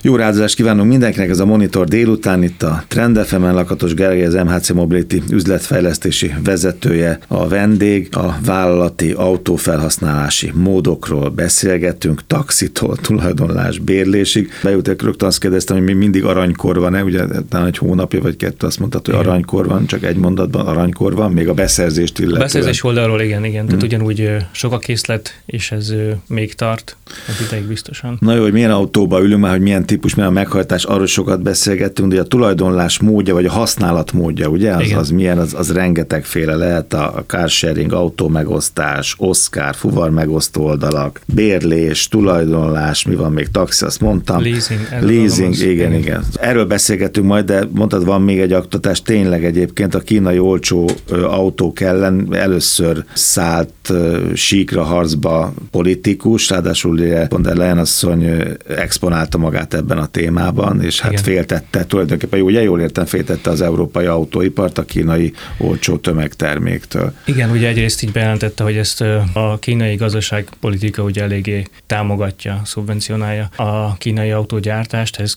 Jó rádozást kívánunk mindenkinek, ez a Monitor délután, itt a Trend FM-en Lakatos Gergely, az MHC Mobility üzletfejlesztési vezetője, a vendég, a vállalati autófelhasználási módokról beszélgetünk, taxitól, tulajdonlás, bérlésig. Bejutok, rögtön azt kérdeztem, hogy mi mindig aranykor van-e, ugye talán egy hónapja vagy kettő azt mondtad, hogy aranykor van, csak egy mondatban aranykor van, még a beszerzést illetően. A beszerzés oldalról igen. Tehát ugyanúgy sok a készlet, és ez még tart az ideig biztosan. Na jó, hogy milyen autóba ülünk már, hogy milyen típus, milyen a meghajtás, arról sokat beszélgettünk, de a tulajdonlás módja, vagy a használat módja, ugye? Az milyen, az rengetegféle lehet, a carsharing, autómegosztás, Oscar, fuvar megosztó oldalak, bérlés, tulajdonlás, mi van még, taxi, azt mondtam. Leasing, igen. Erről beszélgetünk majd, de mondtad, van még egy aktatás, tényleg egyébként a kínai olcsó autók ellen először szállt síkra, harcba politikus, ráadásul von der Leyen asszony exponálta magát ebben a témában, és hát féltette, tulajdonképpen jól értem, féltette az európai autóipart a kínai olcsó tömegterméktől. Igen, ugye egyrészt így bejelentette, hogy ezt a kínai gazdaságpolitika ugye eléggé támogatja, szubvencionálja a kínai autógyártást, ez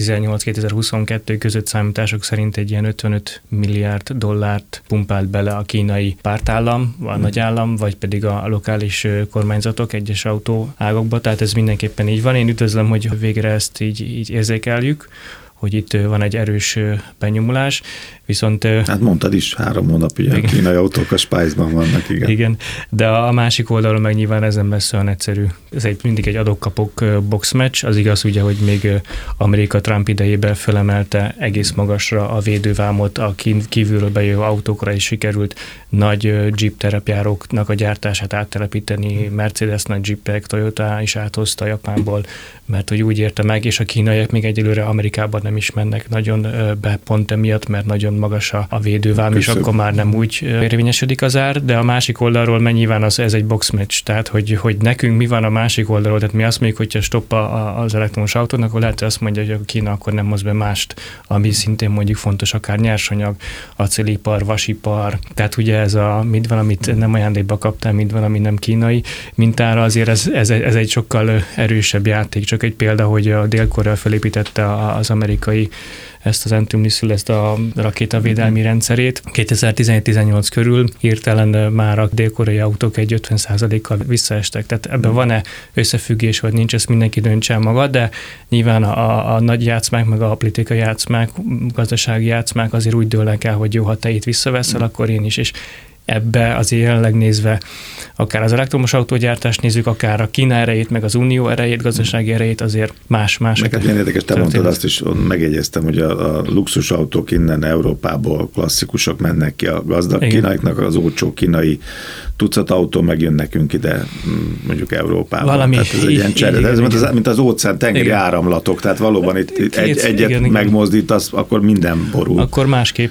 2018-2022 között számítások szerint egy ilyen 55 milliárd dollárt pumpált bele a kínai pártállam, a nagyállam, vagy pedig a lokális kormányzatok egyes autóágokba, tehát ez mindenképpen így van. Én üdvözlöm, hogy végre ezt így érzékeljük, hogy itt van egy erős benyomulás, viszont... Hát mondtad is, 3 hónap, ugye a kínai autók a Spice-ban vannak, igen. Igen, de a másik oldalon meg nyilván ez nem lesz olyan egyszerű. Ez mindig egy adok-kapok boxmatch, az igaz ugye, hogy még Amerika Trump idejében fölemelte egész magasra a védővámot, a kívülről bejövő autókra is sikerült nagy Jeep terepjáróknak a gyártását áttelepíteni, Mercedes nagy Jeepek, Toyota is áthozta Japánból, mert hogy úgy érte meg, és a kínaiak még egyelőre Amerikában nem is mennek nagyon be pont emiatt, mert nagyon magas a védővám, és akkor már nem úgy érvényesödik az ár, de a másik oldalról nyilván ez egy boxmatch, tehát hogy nekünk mi van a másik oldalról, tehát mi azt mondjuk, hogyha stopp az elektromos autónak, akkor lehet, hogy azt mondja, hogy a Kína akkor nem hoz be mást, ami szintén mondjuk fontos, akár nyersanyag, acélipar, vasipar, tehát ugye ez mit van, amit nem ajándékba kaptál, mit van, ami nem kínai mintára, azért ez egy sokkal erősebb játék, csak egy példa, hogy a Dél-Korea felépítette az amerikai ezt az Anti-Missile, ezt a rakétavédelmi rendszerét. 2017-18 körül hirtelen már a dél-koreai autók egy 50%-kal visszaestek. Tehát ebben van-e összefüggés, vagy nincs, ezt mindenki döntse el maga, de nyilván a nagy játszmák, meg a politikai játszmák, gazdasági játszmák azért úgy dőlnek el, hogy jó, ha te itt visszaveszel, akkor én is. És ebbe azért jelenleg nézve akár az elektromos autógyártást nézzük, akár a Kína erejét, meg az Unió erejét, gazdasági erejét, azért más. Neked milyen érdekes, te mondtad, azt is megjegyeztem, hogy a luxusautók innen Európából, klasszikusok mennek ki a gazdag kínaiaknak, az olcsó kínai tucat autó megjön nekünk ide, mondjuk Európában. Valami, tehát ez egy ilyen csere. Ez mint az óceán tengeri áramlatok, tehát valóban itt egyet megmozdítasz, akkor minden borul. Akkor másképp.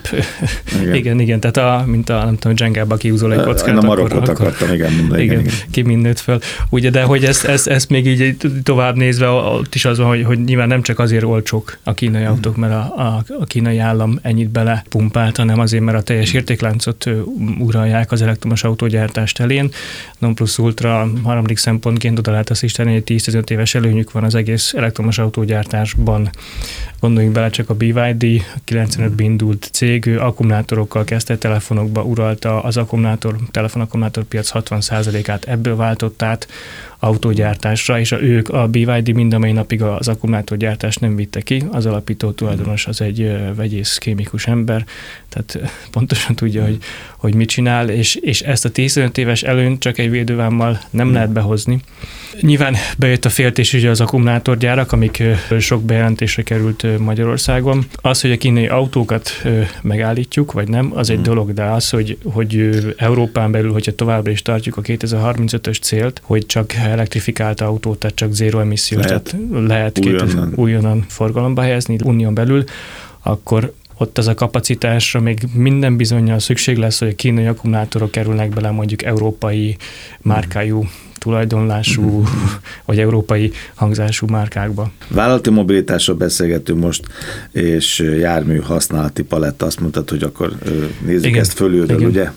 Igen. Tehát mint a nem tudom, Jengába kiúzol egy kockát. Én a Marokkot akartam, mondani. Igen. Ki mindent föl. Ugye, de hogy ezt még így tovább nézve, ott is az van, hogy nyilván nem csak azért olcsók a kínai autók, mert a kínai állam ennyit belepumpált, hanem azért, mert a teljes értékláncot uralják az elektromos autógyártást elén. Non plus ultra harmadik szempontként oda lehet azt is tenni, hogy 10-15 éves előnyük van az egész elektromos autógyártásban. Gondoljunk bele, csak a BYD 95-ben indult cég, ő akkumulátorokkal kezdte, telefonokba uralta az telefonakkumulátorpiac 60%-át, ebből váltott át autógyártásra, és ők, a BYD mind a mai napig az akkumulátorgyártást nem vitte ki, az alapító tulajdonos az egy vegyész, kémikus ember, tehát pontosan tudja, hogy mit csinál, és ezt a 15 éves előnyt csak egy védővámmal nem lehet behozni. Nyilván bejött a féltés ugye az akkumulátorgyárak, amik sok bejelentésre került Magyarországon. Az, hogy a kínai autókat megállítjuk, vagy nem, az egy dolog, de az, hogy Európán belül, hogyha továbbra is tartjuk a 2035-ös célt, hogy csak elektrifikált autót, tehát csak zéro emissziós, lehet újonnan forgalomba helyezni unión belül, akkor ott az a kapacitásra még minden bizonnyal szükség lesz, hogy a kínai akkumulátorok kerülnek bele mondjuk európai márkájú tulajdonlású vagy európai hangzású márkákba. Vállalati mobilitásról beszélgetünk most, és jármű használati paletta, azt mondtad, hogy akkor nézzük ezt fölülről, ugye?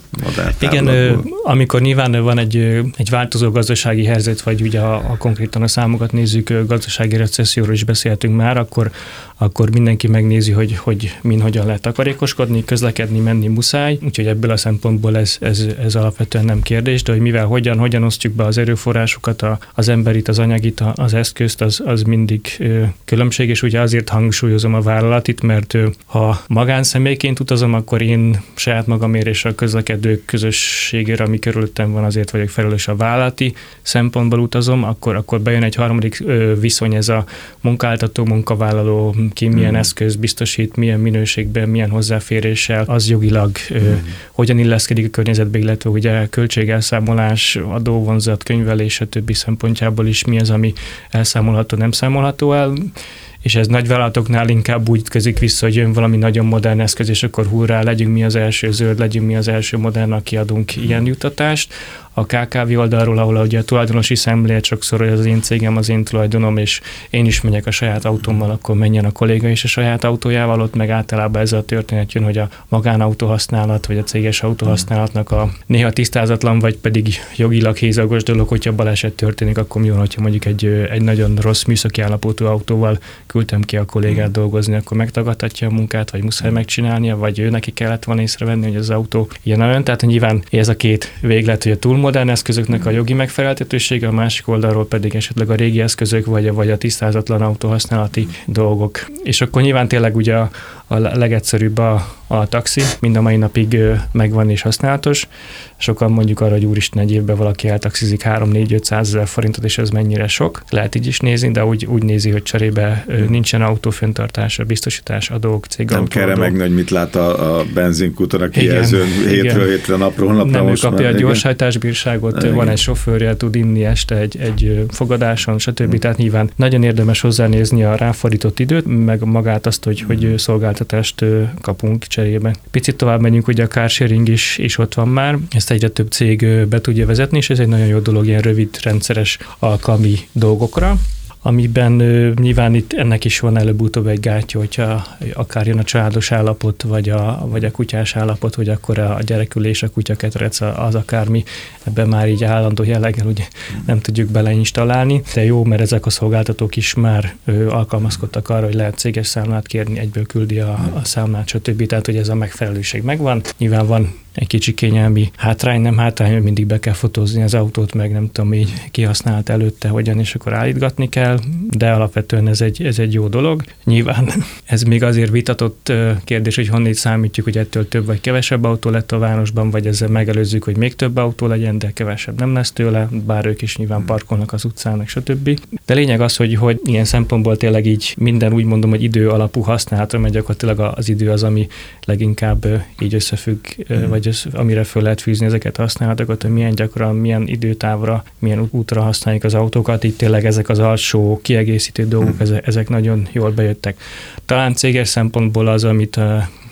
Igen, amikor nyilván van egy változó gazdasági helyzet, vagy ugye ha konkrétan a számokat nézzük, gazdasági recesszióról is beszéltünk már, akkor mindenki megnézi, hogy hogyan lehet takarékoskodni, közlekedni, menni muszáj, úgyhogy ebből a szempontból ez alapvetően nem kérdés, de hogy mivel hogyan osztjuk be az erőforrásokat, az emberit, az anyagit, az eszközt, az mindig különbség, és ugye azért hangsúlyozom a vállalatit, mert ha magánszemélyként utazom, akkor én saját magamért és a közlekedők közösségére, ami körülöttem van, azért vagyok felelős. A vállalati szempontból utazom, akkor bejön egy harmadik viszony, ez a munkáltató, munkavállaló, ki milyen eszköz biztosít, milyen minőségben, milyen hozzáféréssel, az jogilag hogyan illeszkedik a környezetbe, illetve ugye költségelszámolás, adóvonzat, könyvelés, stb. Szempontjából is mi az, ami elszámolható, nem számolható el. És ez nagyvállalatoknál inkább úgy közik vissza, hogy jön valami nagyon modern eszköz, és akkor hurrá, legyünk mi az első zöld, legyünk mi az első modern, aki adunk ilyen juttatást. A KKV oldalról, ahol ugye a tulajdonosi szemlélet sokszor, hogy az én cégem, az én tulajdonom, és én is megyek a saját autómmal, akkor menjen a kolléga is a saját autójával, ott meg általában ez a történet jön, hogy a magánautó használat, vagy a céges autó használatnak a néha tisztázatlan, vagy pedig jogilag hézagos dolog, hogyha baleset történik, akkor mi van, hogyha mondjuk egy nagyon rossz műszaki állapotú autóval küldtem ki a kollégát dolgozni, akkor megtagadhatja a munkát, vagy muszáj megcsinálnia, vagy ő neki kellett volna észrevenni, hogy az autó ilyen olyan. Tehát nyilván ez a két véglet, hogy a túlmodern eszközöknek a jogi megfeleltetősége, a másik oldalról pedig esetleg a régi eszközök, vagy a tisztázatlan autóhasználati dolgok. És akkor nyilván tényleg ugye a legegyszerűbb a taxi, mind a mai napig megvan és használatos. Sokan mondjuk arra, hogy úristen, egy évben valaki eltaxizik 3-4-500 ezer forintot, és ez mennyire sok. Lehet így is nézni, de úgy nézi, hogy cserébe nincsen autófenntartása, biztosítás, adók, cégautó. Nem kell remegni, hogy mit lát a benzinkúton a kijelzőn hétről hétre, napról napra. Nem, ő kapja a gyorshajtásbírságot, van egy sofőrje, tud inni este egy fogadáson, stb. Tehát nyilván nagyon érdemes hozzánézni a ráfordított időt, meg magát azt, hogy szolgáltatást kapunk cserébe. Picit tovább megyünk, ugye a carsharing is ott van már, ezt egyre több cég be tudja vezetni, és ez egy nagyon jó dolog ilyen rövid, rendszeres alkalmi dolgokra, amiben nyilván itt ennek is van előbb-utóbb egy gátja, hogyha akár jön a családos állapot, vagy a kutyás állapot, hogy akkor a gyerekülés, a kutyaketrec, az akármi, ebben már így állandó jelleggel ugye nem tudjuk beleinstallálni, de jó, mert ezek a szolgáltatók is már alkalmazkodtak arra, hogy lehet céges számlát kérni, egyből küldi a számlát, stb. Tehát, hogy ez a megfelelőség megvan. Nyilván van egy kicsi kényelmi hátrány, nem hátrány, hogy mindig be kell fotózni az autót, meg nem tudom, így kihasznált előtte, hogyan, és akkor állítgatni kell, de alapvetően ez egy jó dolog. Nyilván ez még azért vitatott kérdés, hogy honnét számítjuk, hogy ettől több vagy kevesebb autó lett a városban, vagy ezzel megelőzzük, hogy még több autó legyen, de kevesebb nem lesz tőle, bár ők is nyilván parkolnak az utcán, stb. De lényeg az, hogy ilyen szempontból tényleg így minden úgy mondom, hogy idő alapú használatra, mert gyakorlatilag az idő az, ami leginkább így összefügg, vagy amire föl lehet fűzni ezeket a használatokat, hogy milyen gyakran, milyen időtávra, milyen útra használjuk az autókat. Itt tényleg ezek az alsó kiegészítő dolgok, ezek nagyon jól bejöttek. Talán céges szempontból az, amit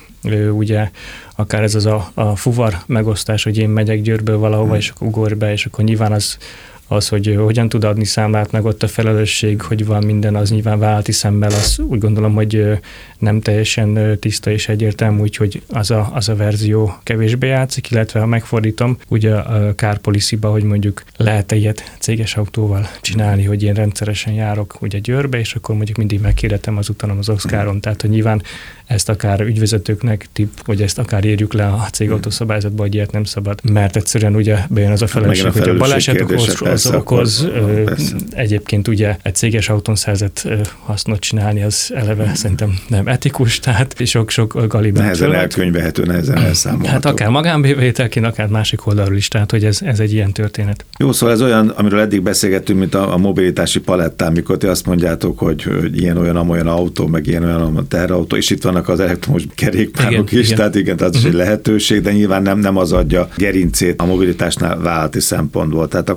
ugye akár ez az a fuvar megosztás, hogy én megyek Győrből valahova, és akkor ugorj be, és akkor nyilván az, hogy hogyan tud adni számlát, meg ott a felelősség, hogy van minden, az nyilván vállalati szemmel, az úgy gondolom, hogy nem teljesen tiszta és egyértelmű, úgyhogy az a verzió kevésbé játszik, illetve ha megfordítom, ugye a car policy-ba, hogy mondjuk lehet ilyet céges autóval csinálni, hogy én rendszeresen járok ugye Győrbe, és akkor mondjuk mindig megkérdetem az utanom az Oscaron, tehát hogy nyilván ezt akár ügyvezetőknek hogy ezt akár írjuk le a cégautószabályzatba, hogy ilyet nem szabad, mert egyszerűen ugye bejön az a felelősség, hogy a baleset okoz. Egyébként ugye egy céges autón szerzett hasznot csinálni, az eleve szerintem nem etikus, tehát sok galibát. Nehezen elkönyvelhető, nehezen elszámolható. Hát akár magánbevételként, akár másik oldalról is, tehát hogy ez egy ilyen történet. Jó, szóval ez olyan, amiről eddig beszélgettünk, mint a mobilitási palettán, mikor ti azt mondjátok, hogy ilyen-olyan amolyan autó, meg ilyen-olyan teherautó, és itt vannak az elektromos kerékpárok is, tehát igen, az is egy lehetőség, de nyilván nem az adja gerincét a mobilitásnál vállalati szempontból. Tehát akkor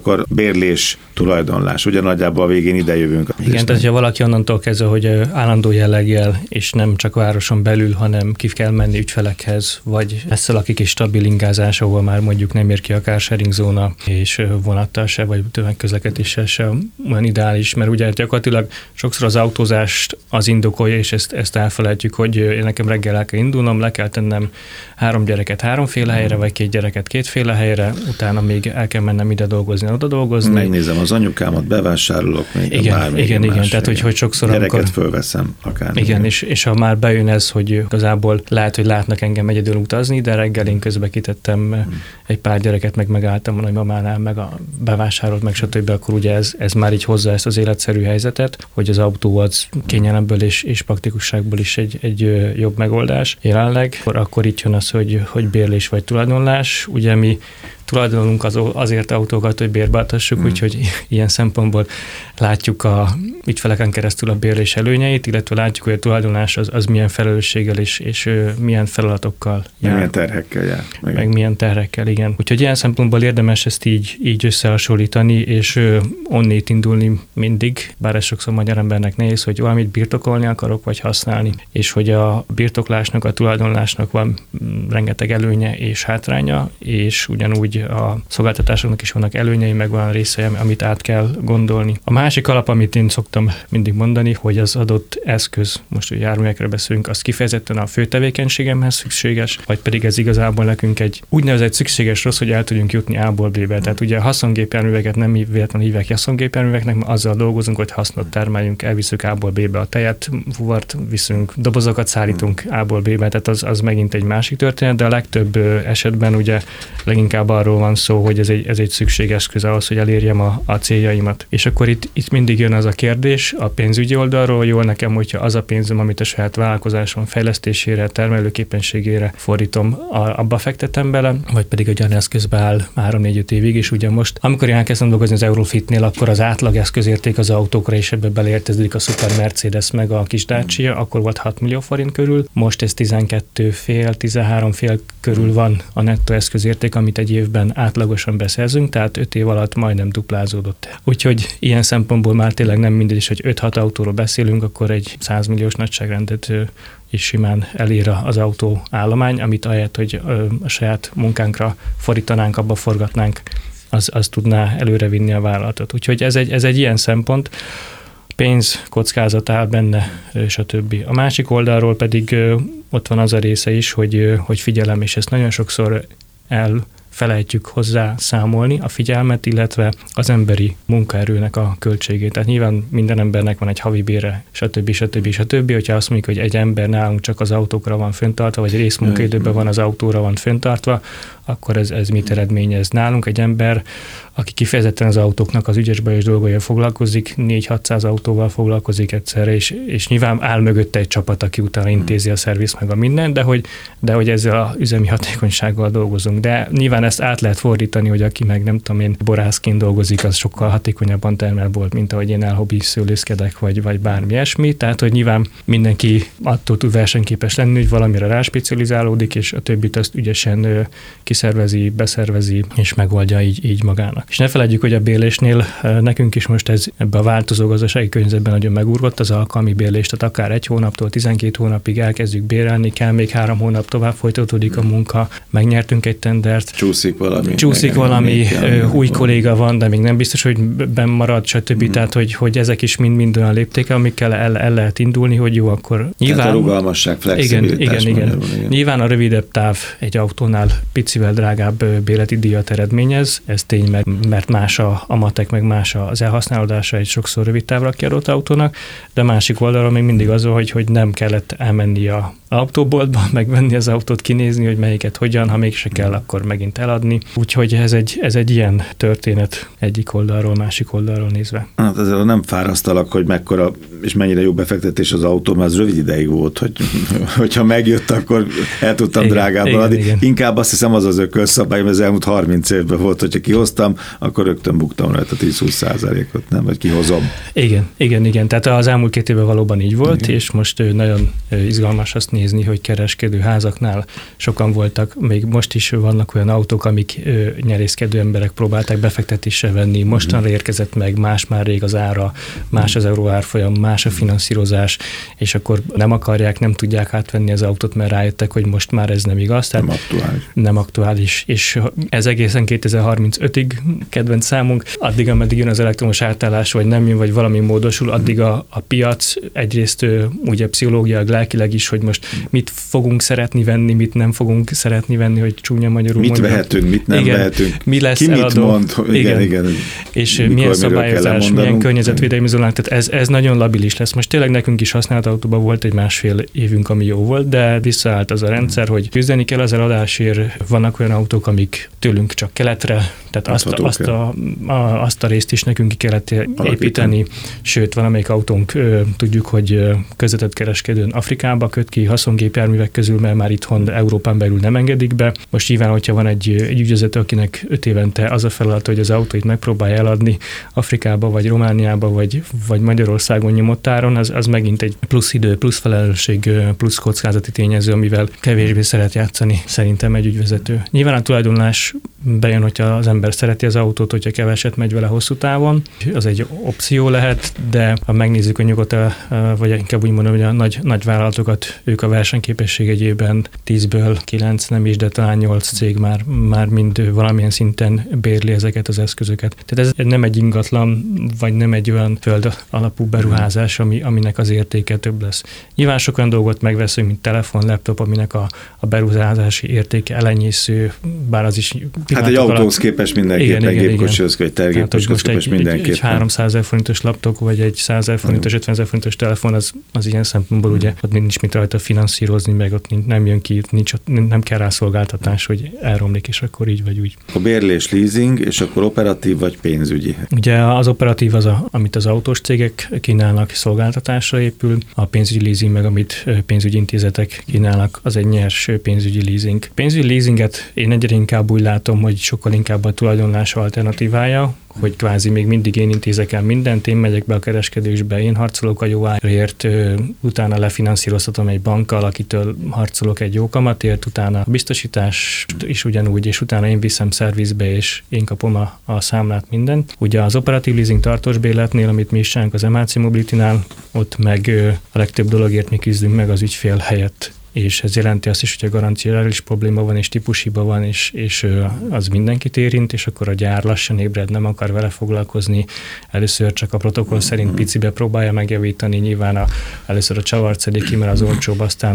bérlés, tulajdonlás. Ugye nagyjából a végén ide jövünk. Igen, tehát ha valaki onnantól kezdve, hogy állandó jelleggel, és nem csak városon belül, hanem ki kell menni ügyfelekhez, vagy ezzel lakik is stabil ingázás, ahol már mondjuk nem ér ki a carsharing zóna, és vonattal se, vagy tömegközlekedéssel se olyan ideális, mert ugye gyakorlatilag sokszor az autózást az indokolja, és ezt elfelejtjük, hogy nekem reggel el kell indulnom, le kell tennem 3 gyereket 3-féle helyre, vagy 2 gyereket 2-féle helyre, utána még el kell mennem ide dolgozni, oda dolgozni. Megnézem az anyukámat, bevásárolok még igen, tehát hogy sokszor gyereket fölveszem akár. Igen, és ha már bejön ez, hogy igazából lehet, hogy látnak engem egyedül utazni, de reggel én közben kitettem egy pár gyereket, meg megálltam a nagymamánál, meg bevásárolt, meg stb., akkor ugye ez már így hozza ezt az életszerű helyzetet, hogy az autó az kényelemből és praktikusságból is egy jobb megoldás. Jelenleg akkor itt jön az, hogy bérlés vagy tulajdonlás. Ugye mi tulajdonolunk azért autókat, hogy bérbeadhassuk, úgyhogy ilyen szempontból látjuk a ügyfeleken keresztül a bérlés előnyeit, illetve látjuk, hogy a tulajdonlás az milyen felelősséggel és milyen feladatokkal jár. Milyen terhekkel jár. Meg milyen terhekkel, igen. Úgyhogy ilyen szempontból érdemes ezt így összehasonlítani, és onnét indulni mindig, bár ez sokszor magyar embernek nehéz, hogy valamit birtokolni akarok, vagy használni, és hogy a birtoklásnak, a tulajdonlásnak van rengeteg előnye és hátránya, és ugyanúgy a szolgáltatásoknak is vannak előnyei, meg van részei, amit át kell gondolni. A másik alap, amit én szoktam mindig mondani, hogy az adott eszköz, most hogy járművekről beszélünk, az kifejezetten a fő tevékenységemhez szükséges, vagy pedig ez igazából nekünk egy úgynevezett szükséges rossz, hogy el tudjunk jutni A-ból B-be. Tehát ugye a haszongépjárműveket nem véletlenül hívják haszongépjárműveknek, mert azzal dolgozunk, hogy hasznot termeljünk, elviszük A-ból B-be a tejet, fuvart viszünk, dobozokat szállítunk A-ból B-be, tehát az megint egy másik történet, de a legtöbb esetben ugye leginkább arról van szó, hogy ez egy szükséges eszköz ahhoz, hogy elérjem a céljaimat. És akkor itt mindig jön az a kérdés a pénzügyi oldalról, jól nekem, hogyha az a pénzem, amit a saját vállalkozásom fejlesztésére, termelőképességére fordítom, abba fektetem bele, vagy pedig egy olyan eszközbe áll 3-4-5 évig, és ugye most, amikor én elkezdtem dolgozni az Eurofitnél, akkor az átlag eszközérték az autókra, és ebbe beleértezik a Super Mercedes meg a kis Dacia, akkor volt 6 millió forint körül, most ez 12,5-13,5 körül van a nettó eszközérték, amit egy évben átlagosan beszerzünk, tehát 5 év alatt majdnem duplázódott. Úgyhogy ilyen szempontból már tényleg nem mindegy is, hogy 5-6 autóról beszélünk, akkor egy 100 milliós nagyságrendet is simán elér az autó állomány, amit ahelyett, hogy a saját munkánkra fordítanánk, abba forgatnánk, az tudná előrevinni a vállalatot. Úgyhogy ez egy ilyen szempont, pénz, kockázat áll benne, stb. A másik oldalról pedig ott van az a része is, hogy figyelem, és ezt nagyon sokszor elfelejtjük hozzá számolni a figyelmet, illetve az emberi munkaerőnek a költségét. Tehát nyilván minden embernek van egy havi bére, stb. Hogyha azt mondjuk, hogy egy ember nálunk csak az autókra van fenntartva, vagy részmunkaidőben van az autóra van fenntartva, akkor ez mit eredményez nálunk? Egy ember, aki kifejezetten az autóknak az ügyes bajos dolgaival foglalkozik, 400-600 autóval foglalkozik egyszerre, és nyilván áll mögötte egy csapat, aki utána intézi a szerviz meg a minden, de hogy ezzel az üzemi hatékonysággal dolgozunk. De nyilván ezt át lehet fordítani, hogy aki meg nem tudom én borászként dolgozik, az sokkal hatékonyabban termel volt, mint ahogy én elhobbi szőlészkedek, vagy bármi ilyesmi. Tehát, hogy nyilván mindenki attól tud versenyképes lenni, hogy valamire ráspecializálódik, és a többit azt ügyesen kiszervezi, beszervezi, és megoldja így magának. És ne feledjük, hogy a bérlésnél nekünk is most ez ebbe a változó gazdasági környezetben nagyon megúrgott az alkalmi bérlés, tehát akár 1 hónaptól 12 hónapig elkezdjük bérelni, kell még 3 hónap tovább folytatódik a munka, megnyertünk egy tendert. Csúszik valami, új kolléga van, de még nem biztos, hogy benn marad, stb. Tehát, hogy ezek is mind olyan léptéke, amikkel el lehet indulni, hogy jó, akkor nyilván... Tehát a rugalmasság, flexibilitás. Igen. Nyilván a rövidebb táv egy autónál picivel drágább bérleti díjat eredményez, ez tény, mert más a matek, meg más az elhasználódása egy sokszor rövid távra kiadott autónak, de másik oldalról még mindig az, hogy nem kellett elmenni a autóboltba, megvenni az autót, kinézni, hogy melyiket hogyan, ha mégse kell, akkor megint eladni. Úgyhogy ez egy ilyen történet egyik oldalról, másik oldalról nézve. Hát ezzel nem fárasztalak, hogy mekkora és mennyire jó befektetés az autó, mert az rövid ideig volt, hogyha megjött, akkor el tudtam drágábban adni. Inkább azt hiszem az ökölszabály, mert az elmúlt 30 évben volt, hogyha kihoztam, akkor rögtön buktam rajta 10-20%-ot, nem? Vagy kihozom. Igen. Tehát az elmúlt 2 évben valóban így volt, és most nagyon izgalmas azt nézni, hogy kereskedő házaknál sokan voltak, még most is vannak olyan autók, amik nyerészkedő emberek próbálták befektetésre venni, mostanra érkezett meg, más már rég az ára, más az euró árfolyam, más a finanszírozás, és akkor nem akarják, nem tudják átvenni az autót, mert rájöttek, hogy most már ez nem igaz. Tehát nem aktuális. És ez egészen 2035-ig kedvenc számunk, addig, ameddig jön az elektromos átállás, vagy nem jön, vagy valami módosul, addig a piac egyrészt ugye pszichológiailag, lelkileg is, hogy most mit fogunk szeretni venni, mit nem fogunk szeretni venni, hogy csúnya magyarul mit vehetünk, mit nem vehetünk. Mi lesz ki eladó. Mit mond, igen. És milyen szabályozás, milyen környezetvédelmi zónák, tehát ez nagyon labilis lesz. Most tényleg nekünk is használt autóban volt egy 1,5 évünk, ami jó volt, de visszaállt az a rendszer, hogy küzdeni kell az eladásért. Vannak olyan autók, amik tőlünk csak keletre, tehát azt a részt is nekünk ki kellett építeni, sőt, van amelyik autónk, tudjuk, hogy közvetett kereskedőn Afrikába köt ki haszongépjárművek közül, mert már itthon Európán belül nem engedik be. Most nyilván, hogyha van egy ügyvezető, akinek 5 évente az a feladat, hogy az autóit megpróbálja eladni Afrikába, vagy Romániába, vagy Magyarországon nyomott áron, az megint egy plusz idő, plusz felelősség, plusz kockázati tényező, amivel kevésbé szeret játszani szerintem egy ügyvezető. Nyilván a tulajdonlás bejön, hogyha az ember szereti az autót, hogyha keveset megy vele hosszú távon, az egy opció lehet, de ha megnézzük a nyugat, vagy inkább úgy mondom, hogy a nagy vállalatokat, ők a versenyképesség egyében 10-ből 9, nem is, de talán 8 cég már mind valamilyen szinten bérli ezeket az eszközöket. Tehát ez nem egy ingatlan, vagy nem egy olyan föld alapú beruházás, aminek az értéke több lesz. Nyilván sok olyan dolgot megveszünk, mint telefon, laptop, aminek a beruházási értéke elenyésző, bár az is... Hát egy autóhoz képest mindenképpen, gépkocsihoz, vagy tergépkocsihoz képest mindenképpen. Egy 300 000 forintos laptop, vagy egy 100 000 forintos, 50 000 forintos telefon, az ilyen szempontból ugye ott nincs mit rajta finanszírozni, meg ott nem jön ki, nem kell rá szolgáltatás, hogy elromlik, és akkor így vagy úgy. A bérlés, leasing, és akkor operatív vagy pénzügyi? Ugye az operatív az, amit az autós cégek kínálnak, szolgáltatásra épül, a pénzügyi leasing meg, amit pénzügyi intézetek kínálnak, az egy nyers pénzügyi leasing. Pénzügyi leasinget én egyre inkább úgy látom, hogy sokkal inkább a tulajdonlás alternatívája, hogy kvázi még mindig én intézek el mindent, én megyek be a kereskedésbe, én harcolok a jó árért, utána lefinanszíroztatom egy bankkal, akitől harcolok egy jó kamatért, utána a biztosítás is ugyanúgy, és utána én viszem szervizbe, és én kapom a számlát, mindent. Ugye az operatív leasing tartós bérletnél, amit mi is csinálunk az MHC Mobility-nál, ott meg a legtöbb dologért mi küzdünk meg az ügyfél helyett. És ez jelenti azt is, hogy a garanciális probléma van, és típushiba van, és az mindenkit érint, és akkor a gyár lassan ébred, nem akar vele foglalkozni. Először csak a protokoll szerint picibe próbálja megjavítani, nyilván először a csavart szedik ki, mert az olcsóbb, aztán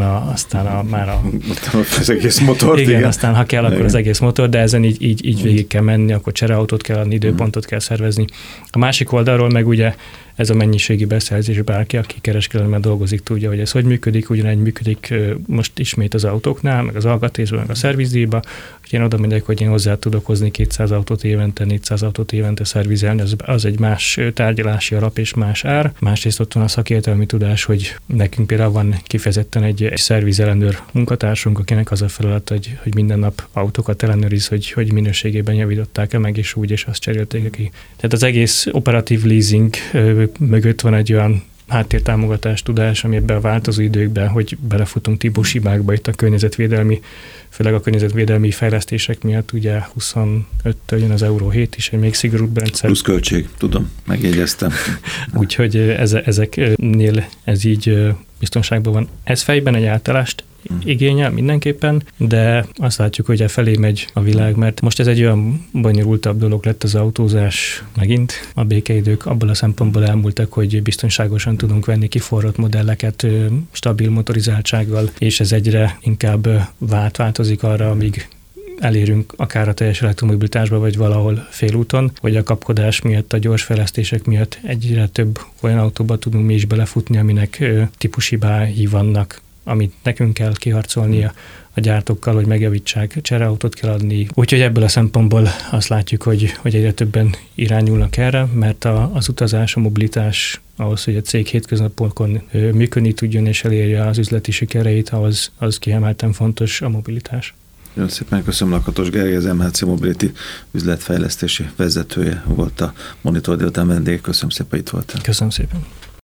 az egész motor. Igen, aztán ha kell, akkor az egész motor, de ezen így végig kell menni, akkor csereautót kell adni, időpontot kell szervezni. A másik oldalról meg ugye ez a mennyiségi beszerzés, bárki, aki kereskedelemben dolgozik, tudja, hogy ez hogy működik, ugyanegy működik most ismét az autóknál, meg az alkatrészben, meg a szervizdíjba, hogy én oda megyek, hogy én hozzá tudok hozni 200 autót évente, 400 autót évente szervizelni, az egy más tárgyalási alap és más ár. Másrészt ott van a szakértelmi tudás, hogy nekünk például van kifejezetten egy szervizelendőr munkatársunk, akinek az a feladat, hogy minden nap autókat ellenőriz, hogy minőségében javították-e meg, és úgy, és azt cserélték ki. Tehát az egész operatív leasing mögött van egy olyan háttértámogatás tudás, ami ebben a változó időkben, hogy belefutunk típushibákba itt a környezetvédelmi, főleg a környezetvédelmi fejlesztések miatt, ugye 25-től jön az Euró 7 is, egy még szigorúbb rendszer. Plusz költség, tudom, megjegyeztem. Úgyhogy ezeknél ez így biztonságban van. Ez fejben egy átállást igényel mindenképpen, de azt látjuk, hogy felé megy a világ, mert most ez egy olyan bonyolultabb dolog lett az autózás megint. A békeidők abból a szempontból elmúltak, hogy biztonságosan tudunk venni kiforrott modelleket stabil motorizáltsággal, és ez egyre inkább változik arra, amíg elérünk akár a teljes elektromobilitásba, vagy valahol félúton, hogy a kapkodás miatt, a gyors fejlesztések miatt egyre több olyan autóba tudunk mi is belefutni, aminek típushibái vannak. amit nekünk kell kiharcolnia a gyártókkal, hogy megjavítsák, csereautót kell adni. Úgyhogy ebből a szempontból azt látjuk, hogy egyre többen irányulnak erre, mert az utazás, a mobilitás ahhoz, hogy a cég hétköznapokon működni tudjon és elérje az üzleti sikereit, ahhoz az kiemelten fontos a mobilitás. Nagyon szépen köszönöm, Lakatos Gergely, az MHC Mobility üzletfejlesztési vezetője volt a Monitor délután vendég. Köszönöm szépen, itt voltál. Köszönöm szépen.